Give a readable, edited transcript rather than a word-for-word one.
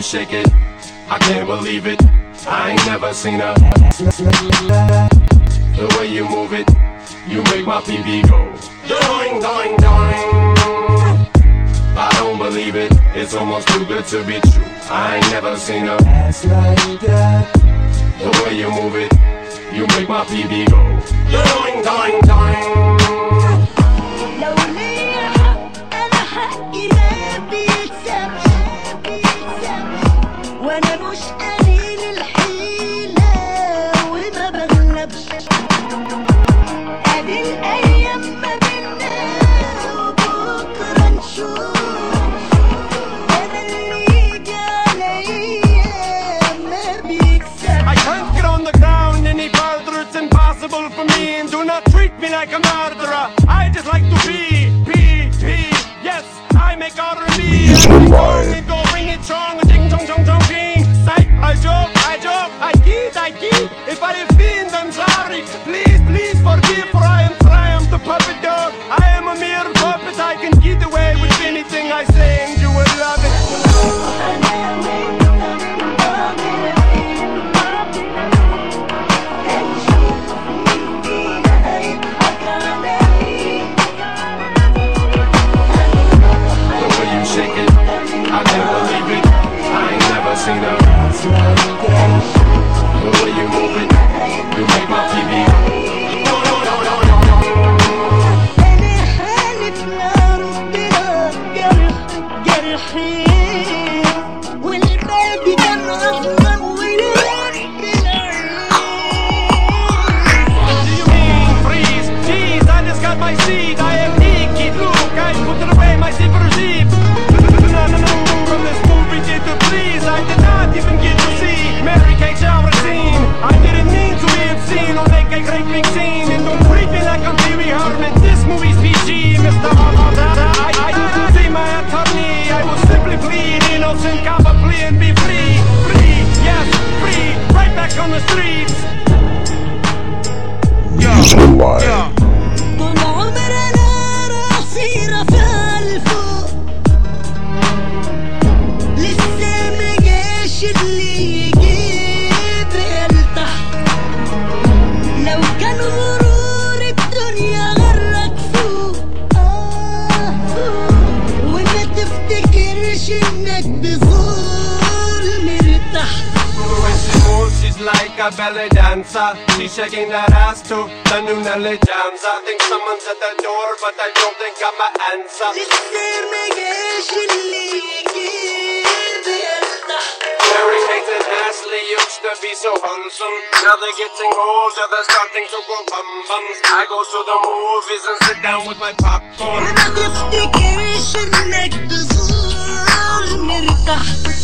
shake it, I can't believe it. I ain't never seen her. The way you move it, you make my PB go doing, doing, doing. I don't believe it, it's almost too good to be true. I ain't never seen her ass like that. The way you move it, you make my PB go doing, doing, doing. لو ليا حق أنا حقي ما بيتسابش وأنا مش قليل الحيلة وما بغلبش. أدي الأيام ما بينا وبكرة نشوف. أنا اللي يجي عليا ما بيكسبش. I can't get on the ground any further, it's impossible for me. And do not treat me like a murderer. I just like to be, yes, I make R&B. I go bring it strong, ding dong dong dong ding. Psych, I joke, I kid. If I offend, I'm sorry. Please, please forgive, for I am the puppet dog. I am a mere puppet, I can get away with anything I say and you will love it. Shake it, I can't believe it. I ain't never seen her. The way you move it, you make my TV. أنا حالف لربنا جرحين والباقي كان أصلا ولاد بالعين. Do you mean freeze? Jeez, I just got my seed. I am Nicky Luke. I put away my zipper jeep. From this movie, did the please? I did not even get to see Mary Kay shower scene. I didn't mean to be obscene or make a great big scene. And don't treat me like I'm Pee Wee Herman. This movie's PG, Mr. I didn't see my attorney. I will simply plead innocent, cop a plea and be free. Free, yes, free. Right back on the streets. Yeah. طول عمرنا راسي رافع لفوق لسه ما جاش اللي يجيب لتحت. لو كان غرور الدنيا غرك فوق وما تفتكرش انك بظلم ارتحت. When she moves, she's like a belly dancer. She's shaking that ass to the new Nelly Jams. I think someone's at the door, but I don't think I'm an answer. لسه ما جاش اللي يجيب لتحت. Mary Kate and Ashley used to be so wholesome. Now they're getting older, they're starting to go bum-bums. I go to the movies and sit down with my popcorn. وما تفتكرش انك بظلم ارتحت.